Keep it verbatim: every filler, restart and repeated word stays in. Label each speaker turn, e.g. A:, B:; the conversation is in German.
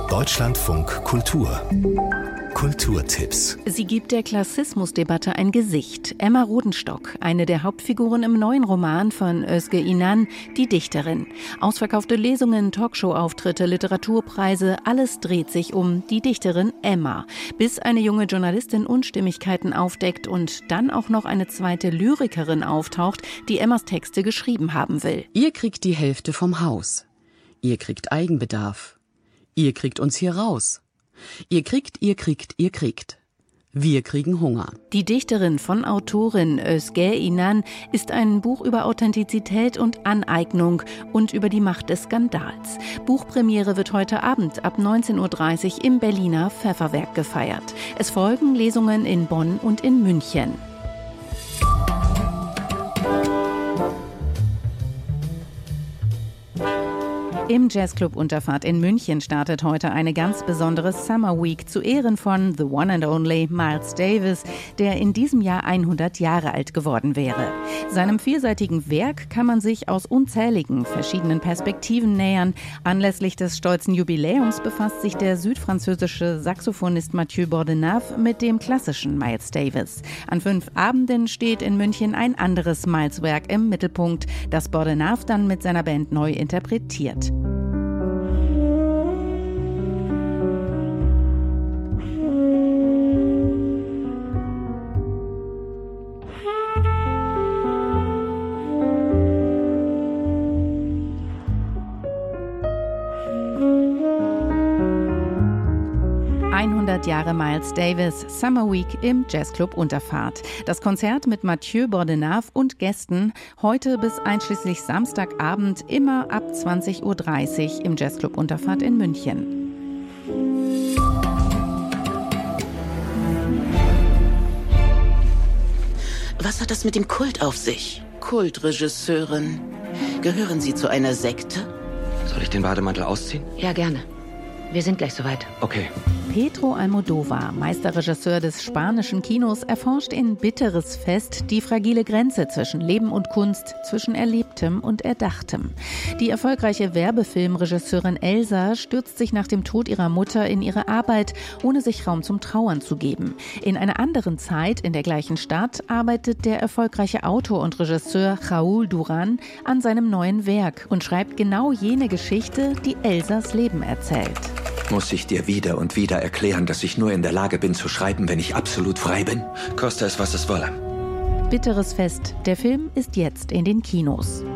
A: Deutschlandfunk Kultur. Kulturtipps.
B: Sie gibt der Klassismusdebatte ein Gesicht. Emma Rodenstock, eine der Hauptfiguren im neuen Roman von Özge İnan, die Dichterin. Ausverkaufte Lesungen, Talkshow-Auftritte, Literaturpreise, alles dreht sich um die Dichterin Emma. Bis eine junge Journalistin Unstimmigkeiten aufdeckt und dann auch noch eine zweite Lyrikerin auftaucht, die Emmas Texte geschrieben haben will.
C: Ihr kriegt die Hälfte vom Haus. Ihr kriegt Eigenbedarf. Ihr kriegt uns hier raus. Ihr kriegt, ihr kriegt, ihr kriegt. Wir kriegen Hunger.
B: Die Dichterin von Autorin Özge İnan ist ein Buch über Authentizität und Aneignung und über die Macht des Skandals. Buchpremiere wird heute Abend ab neunzehn Uhr dreißig im Berliner Pfefferwerk gefeiert. Es folgen Lesungen in Bonn und in München. Im Jazzclub Unterfahrt in München startet heute eine ganz besondere Summer Week zu Ehren von The One and Only Miles Davis, der in diesem Jahr hundert Jahre alt geworden wäre. Seinem vielseitigen Werk kann man sich aus unzähligen verschiedenen Perspektiven nähern. Anlässlich des stolzen Jubiläums befasst sich der südfranzösische Saxophonist Mathieu Bordenave mit dem klassischen Miles Davis. An fünf Abenden steht in München ein anderes Miles-Werk im Mittelpunkt, das Bordenave dann mit seiner Band neu interpretiert. hundert Jahre Miles Davis, Summer Week im Jazzclub Unterfahrt. Das Konzert mit Mathieu Bordenave und Gästen heute bis einschließlich Samstagabend immer ab zwanzig Uhr dreißig im Jazzclub Unterfahrt in München.
D: Was hat das mit dem Kult auf sich? Kultregisseurin. Gehören Sie zu einer Sekte?
E: Soll ich den Bademantel ausziehen?
F: Ja, gerne. Wir sind gleich soweit.
E: Okay.
B: Pedro Almodóvar, Meisterregisseur des spanischen Kinos, erforscht in Bitteres Fest die fragile Grenze zwischen Leben und Kunst, zwischen Erlebtem und Erdachtem. Die erfolgreiche Werbefilmregisseurin Elsa stürzt sich nach dem Tod ihrer Mutter in ihre Arbeit, ohne sich Raum zum Trauern zu geben. In einer anderen Zeit, in der gleichen Stadt, arbeitet der erfolgreiche Autor und Regisseur Raúl Duran an seinem neuen Werk und schreibt genau jene Geschichte, die Elsas Leben erzählt.
G: Muss ich dir wieder und wieder erklären, dass ich nur in der Lage bin zu schreiben, wenn ich absolut frei bin?
E: Koste es, was es wolle.
B: Bitteres Fest. Der Film ist jetzt in den Kinos.